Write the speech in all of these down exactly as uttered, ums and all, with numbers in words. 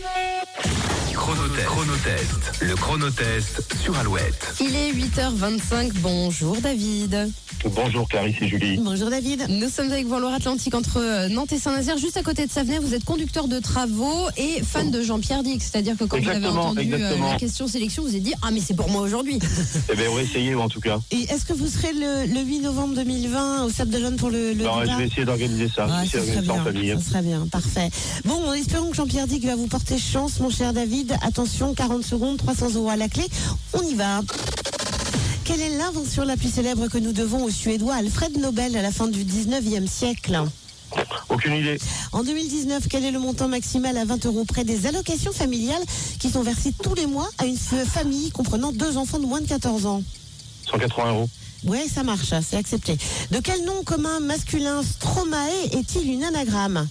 Chronotest. Chronotest. Le chronotest sur Alouette. Il est huit heures vingt-cinq. Bonjour David. Bonjour Clarisse et Julie. Bonjour David. Nous sommes avec vous en Loire-Atlantique entre Nantes et Saint-Nazaire, juste à côté de Savenay. Vous êtes conducteur de travaux et fan de Jean-Pierre Dick. C'est-à-dire que quand Exactement, vous avez entendu exactement. euh, la question sélection, vous vous êtes dit « Ah mais c'est pour moi aujourd'hui !» Eh bien, on va essayer en tout cas. Et est-ce que vous serez le, le huit novembre deux mille vingt au Sable d'Olonne pour le, le Non, je départ vais essayer d'organiser ça. Ah, Je vais ça essayer serait d'organiser ça en bien, famille. ça serait bien, parfait. Bon, espérons que Jean-Pierre Dick va vous porter chance, mon cher David. Attention, quarante secondes, trois cents euros à la clé. On y va. Quelle est l'invention la plus célèbre que nous devons au Suédois Alfred Nobel à la fin du dix-neuvième siècle? Aucune idée. En deux mille dix-neuf, quel est le montant maximal à vingt euros près des allocations familiales qui sont versées tous les mois à une famille comprenant deux enfants de moins de quatorze ans? cent quatre-vingts euros. Ouais, ça marche, c'est accepté. De quel nom commun masculin Stromae est-il une anagramme?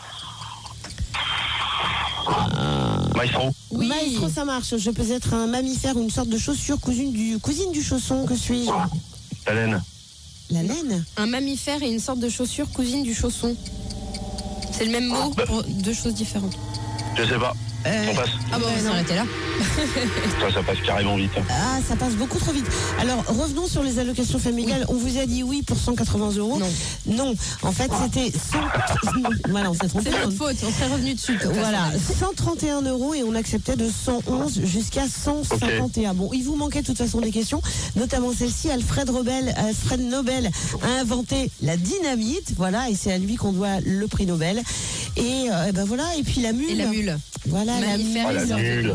Maestro. Oui. Maestro, ça marche. Je peux être un mammifère ou une sorte de chaussure cousine du, cousine du chausson. Que suis-je? La laine. La laine? Un mammifère et une sorte de chaussure cousine du chausson. C'est le même mot pour deux choses différentes. Je sais pas. Euh, On passe. Ah bon, on va s'arrêter là. Ça, ça passe carrément vite. Ah, ça passe beaucoup trop vite. Alors, revenons sur les allocations familiales. On vous a dit oui pour cent quatre-vingts euros. Non. Non. En fait, c'était cent... Voilà, on s'est trompé. C'est notre faute, on serait revenu dessus. de toute Voilà, façon. cent trente et un euros et on acceptait de cent onze jusqu'à cent cinquante et un. Bon, il vous manquait de toute façon des questions, notamment celle-ci. Alfred Nobel, Alfred Nobel a inventé la dynamite, voilà, et c'est à lui qu'on doit le prix Nobel. Et, euh, et ben voilà, et puis la mule. Et la mule. Voilà, la Mammifère Ah, la et sorte de- nulle.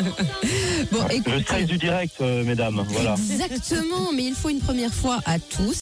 Bon, Le écoutez, stress du direct, euh, mesdames. Voilà. exactement, mais il faut une première fois à tous.